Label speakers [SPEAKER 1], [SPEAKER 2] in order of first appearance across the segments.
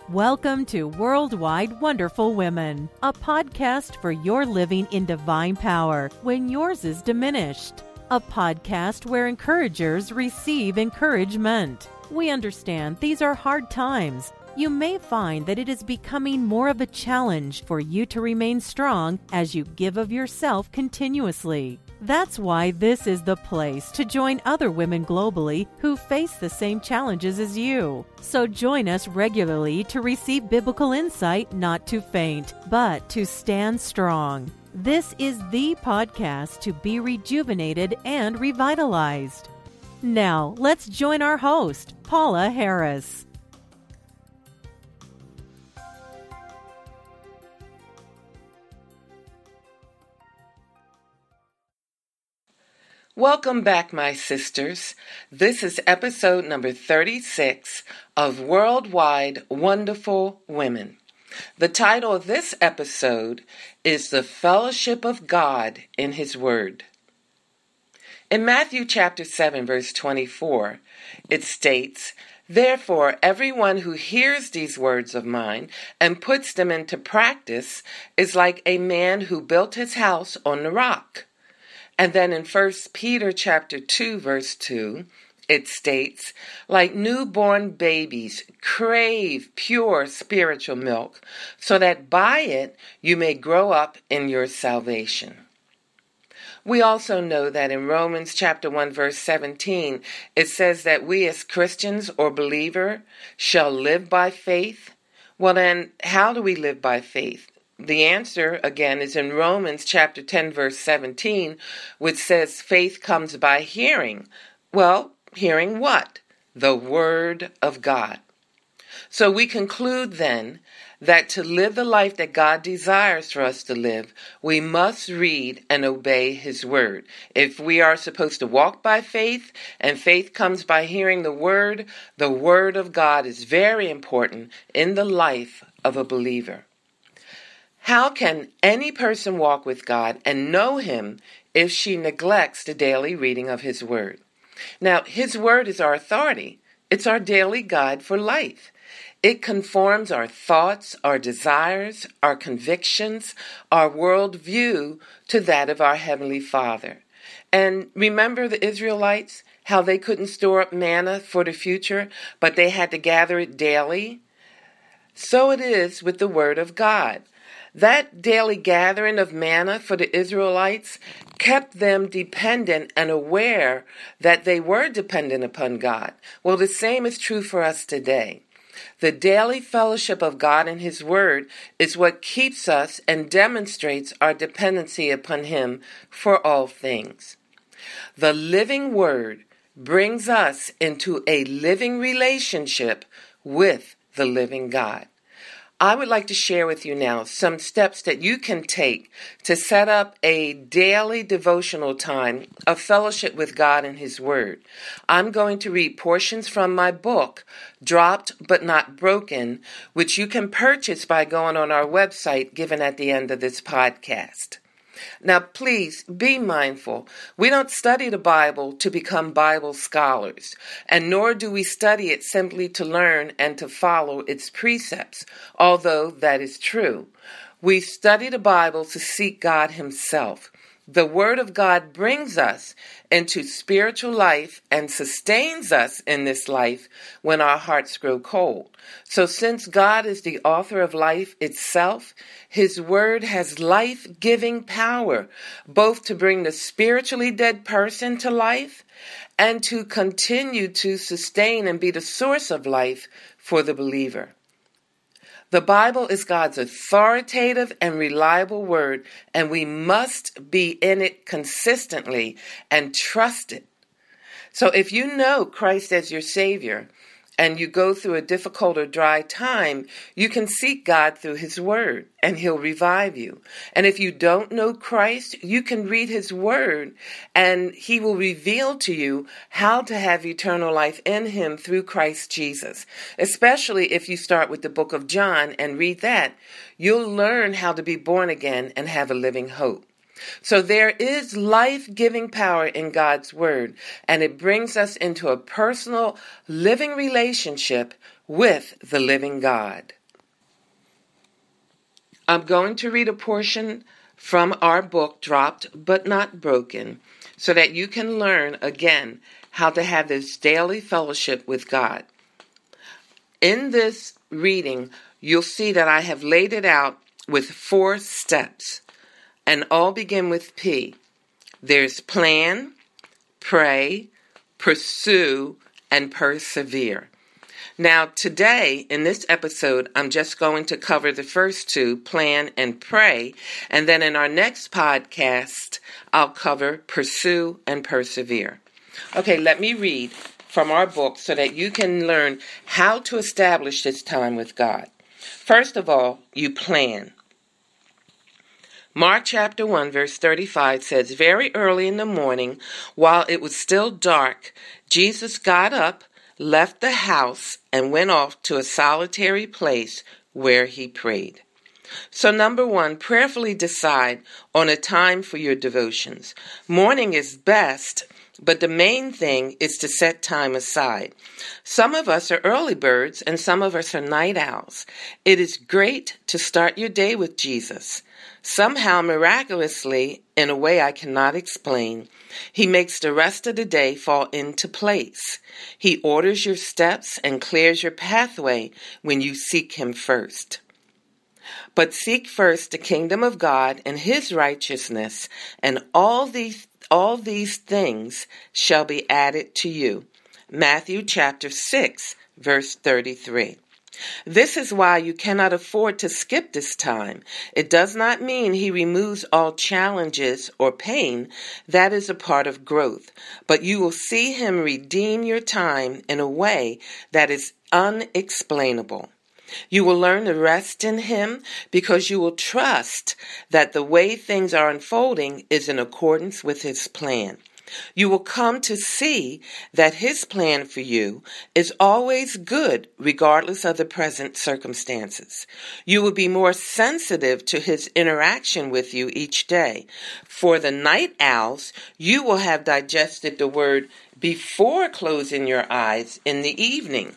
[SPEAKER 1] Welcome to Worldwide Wonderful Women, a podcast for your living in divine power when yours is diminished. A podcast where encouragers receive encouragement. We understand these are hard times. You may find that it is becoming more of a challenge for you to remain strong as you give of yourself continuously. That's why this is the place to join other women globally who face the same challenges as you. So join us regularly to receive biblical insight, not to faint, but to stand strong. This is the podcast to be rejuvenated and revitalized. Now, let's join our host, Paula Harris.
[SPEAKER 2] Welcome back, my sisters. This is episode number 36 of Worldwide Wonderful Women. The title of this episode is The Fellowship of God in His Word. In Matthew chapter 7, verse 24, it states, "Therefore, everyone who hears these words of mine and puts them into practice is like a man who built his house on the rock." And then in 1 Peter chapter 2, verse 2, it states, "Like newborn babies, crave pure spiritual milk, so that by it you may grow up in your salvation." We also know that in Romans chapter 1, verse 17, it says that we as Christians or believer shall live by faith. Well then, how do we live by faith? The answer, again, is in Romans chapter 10, verse 17, which says faith comes by hearing. Well, hearing what? The Word of God. So we conclude then that to live the life that God desires for us to live, we must read and obey His Word. If we are supposed to walk by faith, and faith comes by hearing the Word of God is very important in the life of a believer. How can any person walk with God and know Him if she neglects the daily reading of His Word? Now, His Word is our authority. It's our daily guide for life. It conforms our thoughts, our desires, our convictions, our worldview to that of our Heavenly Father. And remember the Israelites, how they couldn't store up manna for the future, but they had to gather it daily? So it is with the Word of God. That daily gathering of manna for the Israelites kept them dependent and aware that they were dependent upon God. Well, the same is true for us today. The daily fellowship of God and His Word is what keeps us and demonstrates our dependency upon Him for all things. The living Word brings us into a living relationship with the living God. I would like to share with you now some steps that you can take to set up a daily devotional time of fellowship with God and His Word. I'm going to read portions from my book, Dropped But Not Broken, which you can purchase by going on our website given at the end of this podcast. Now, please be mindful. We don't study the Bible to become Bible scholars, and nor do we study it simply to learn and to follow its precepts, although that is true. We study the Bible to seek God Himself. The Word of God brings us into spiritual life and sustains us in this life when our hearts grow cold. So since God is the author of life itself, His Word has life-giving power, both to bring the spiritually dead person to life and to continue to sustain and be the source of life for the believer. The Bible is God's authoritative and reliable word, and we must be in it consistently and trust it. So if you know Christ as your Savior and you go through a difficult or dry time, you can seek God through His Word, and He'll revive you. And if you don't know Christ, you can read His Word, and He will reveal to you how to have eternal life in Him through Christ Jesus. Especially if you start with the book of John and read that, you'll learn how to be born again and have a living hope. So there is life-giving power in God's Word, and it brings us into a personal, living relationship with the living God. I'm going to read a portion from our book, Dropped But Not Broken, so that you can learn again how to have this daily fellowship with God. In this reading, you'll see that I have laid it out with 4 steps, and all begin with P. There's plan, pray, pursue, and persevere. Now, today, in this episode, I'm just going to cover the first 2, plan and pray, and then in our next podcast, I'll cover pursue and persevere. Okay, let me read from our book so that you can learn how to establish this time with God. First of all, you plan. Mark chapter 1, verse 35 says, "Very early in the morning, while it was still dark, Jesus got up, left the house, and went off to a solitary place where he prayed." So number 1, prayerfully decide on a time for your devotions. Morning is best, but the main thing is to set time aside. Some of us are early birds and some of us are night owls. It is great to start your day with Jesus. Somehow, miraculously, in a way I cannot explain, he makes the rest of the day fall into place. He orders your steps and clears your pathway when you seek him first. But seek first the kingdom of God and his righteousness, and all these things shall be added to you. Matthew chapter 6, verse 33. This is why you cannot afford to skip this time. It does not mean he removes all challenges or pain. That is a part of growth. But you will see him redeem your time in a way that is unexplainable. You will learn to rest in him because you will trust that the way things are unfolding is in accordance with his plan. You will come to see that his plan for you is always good regardless of the present circumstances. You will be more sensitive to his interaction with you each day. For the night owls, you will have digested the word before closing your eyes in the evening.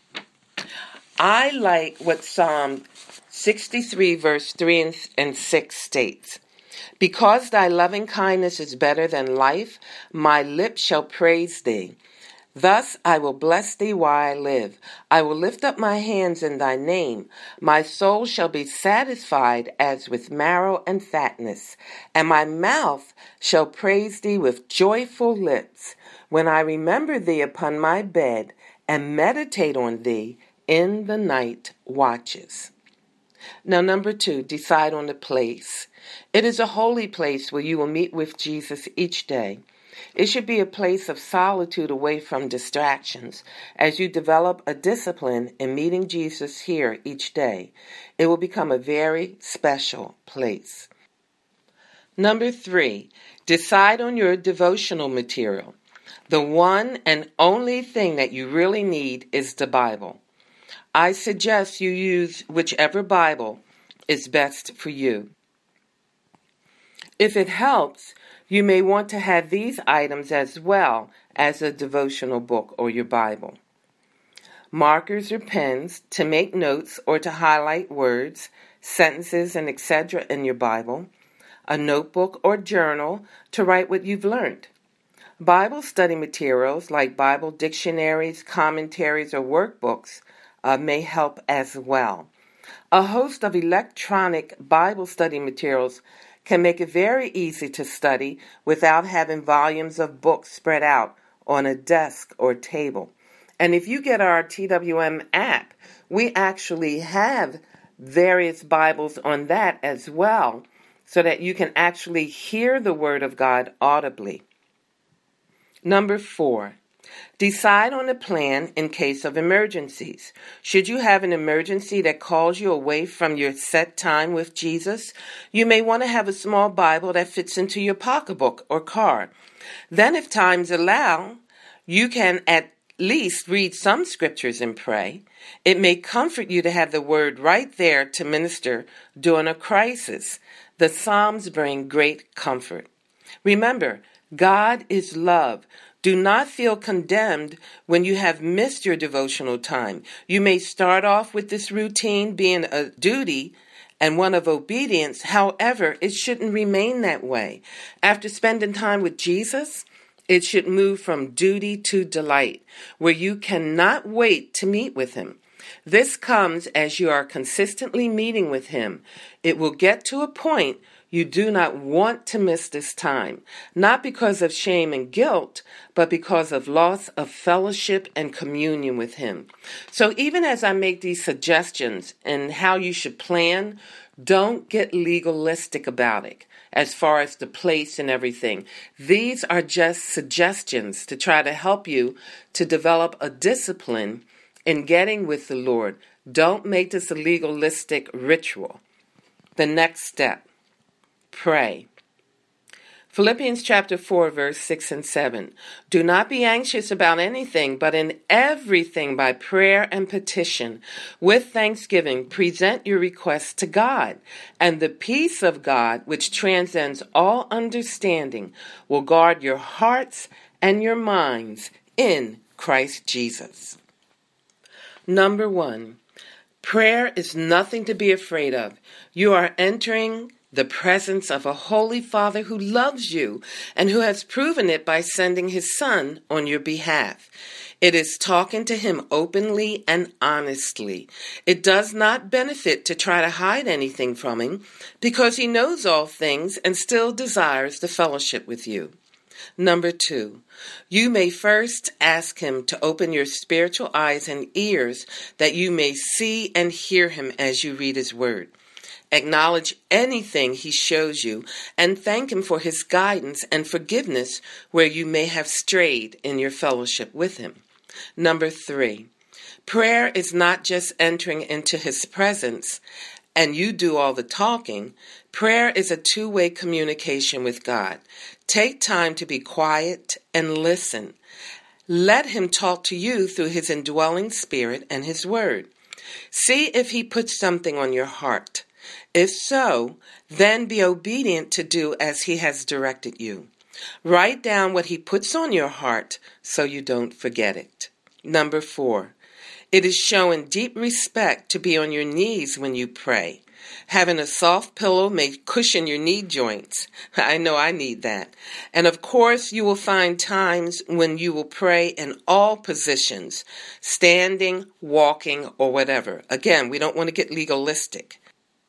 [SPEAKER 2] I like what Psalm 63 verse 3 and 6 states. "Because thy loving kindness is better than life, my lips shall praise thee. Thus I will bless thee while I live. I will lift up my hands in thy name. My soul shall be satisfied as with marrow and fatness, and my mouth shall praise thee with joyful lips, when I remember thee upon my bed and meditate on thee in the night watches." Now, number 2, decide on the place. It is a holy place where you will meet with Jesus each day. It should be a place of solitude away from distractions. As you develop a discipline in meeting Jesus here each day, it will become a very special place. Number 3, decide on your devotional material. The one and only thing that you really need is the Bible. I suggest you use whichever Bible is best for you. If it helps, you may want to have these items as well as a devotional book or your Bible. Markers or pens to make notes or to highlight words, sentences, and etc. in your Bible. A notebook or journal to write what you've learned. Bible study materials like Bible dictionaries, commentaries, or workbooks may help as well. A host of electronic Bible study materials can make it very easy to study without having volumes of books spread out on a desk or table. And if you get our TWM app, we actually have various Bibles on that as well, so that you can actually hear the Word of God audibly. Number 4, decide on a plan in case of emergencies. Should you have an emergency that calls you away from your set time with Jesus, you may want to have a small Bible that fits into your pocketbook or car. Then, if times allow, you can at least read some scriptures and pray. It may comfort you to have the Word right there to minister during a crisis. The Psalms bring great comfort. Remember, God is love. Do not feel condemned when you have missed your devotional time. You may start off with this routine being a duty and one of obedience. However, it shouldn't remain that way. After spending time with Jesus, it should move from duty to delight, where you cannot wait to meet with him. This comes as you are consistently meeting with him. It will get to a point you do not want to miss this time, not because of shame and guilt, but because of loss of fellowship and communion with him. So even as I make these suggestions and how you should plan, don't get legalistic about it as far as the place and everything. These are just suggestions to try to help you to develop a discipline in getting with the Lord. Don't make this a legalistic ritual. The next step. Pray. Philippians chapter 4, verse 6 and 7. Do not be anxious about anything, but in everything by prayer and petition, with thanksgiving, present your requests to God. And the peace of God, which transcends all understanding, will guard your hearts and your minds in Christ Jesus. Number 1. Prayer is nothing to be afraid of. You are entering the presence of a holy Father who loves you and who has proven it by sending his Son on your behalf. It is talking to him openly and honestly. It does not benefit to try to hide anything from him because he knows all things and still desires the fellowship with you. Number 2, you may first ask him to open your spiritual eyes and ears that you may see and hear him as you read his word. Acknowledge anything he shows you and thank him for his guidance and forgiveness where you may have strayed in your fellowship with him. Number 3, prayer is not just entering into his presence and you do all the talking. Prayer is a two-way communication with God. Take time to be quiet and listen. Let him talk to you through his indwelling spirit and his word. See if he puts something on your heart. If so, then be obedient to do as he has directed you. Write down what he puts on your heart so you don't forget it. Number 4, it is showing deep respect to be on your knees when you pray. Having a soft pillow may cushion your knee joints. I know I need that. And of course, you will find times when you will pray in all positions, standing, walking, or whatever. Again, we don't want to get legalistic.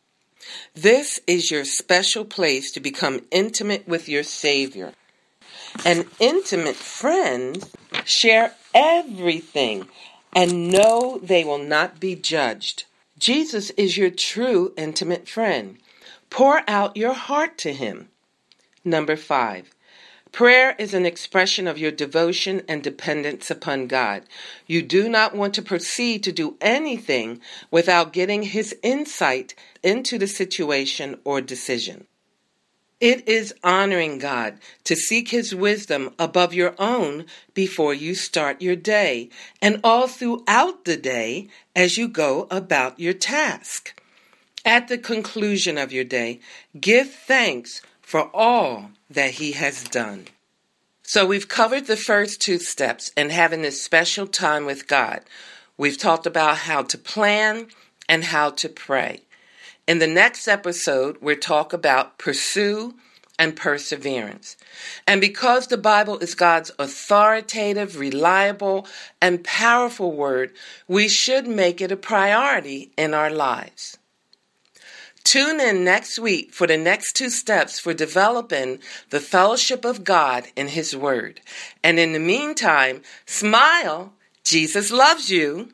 [SPEAKER 2] This is your special place to become intimate with your Savior. An intimate friend share everything and know they will not be judged. Jesus is your true intimate friend. Pour out your heart to him. Number 5, prayer is an expression of your devotion and dependence upon God. You do not want to proceed to do anything without getting his insight into the situation or decision. It is honoring God to seek his wisdom above your own before you start your day and all throughout the day as you go about your task. At the conclusion of your day, give thanks for all that he has done. So we've covered the first 2 steps in having this special time with God. We've talked about how to plan and how to pray. In the next episode, we'll talk about pursue and perseverance. And because the Bible is God's authoritative, reliable, and powerful word, we should make it a priority in our lives. Tune in next week for the next 2 steps for developing the fellowship of God in his word. And in the meantime, smile. Jesus loves you.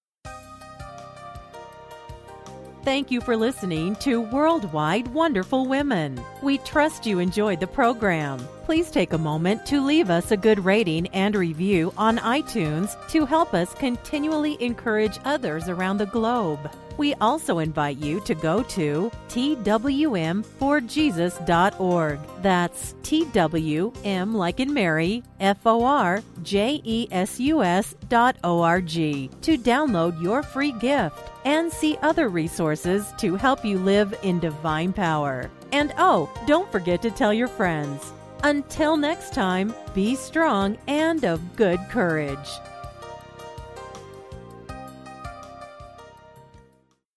[SPEAKER 1] Thank you for listening to Worldwide Wonderful Women. We trust you enjoyed the program. Please take a moment to leave us a good rating and review on iTunes to help us continually encourage others around the globe. We also invite you to go to twmforjesus.org. That's TWM like in Mary, FORJESUS.org to download your free gift and see other resources to help you live in divine power. And oh, don't forget to tell your friends. Until next time, be strong and of good courage.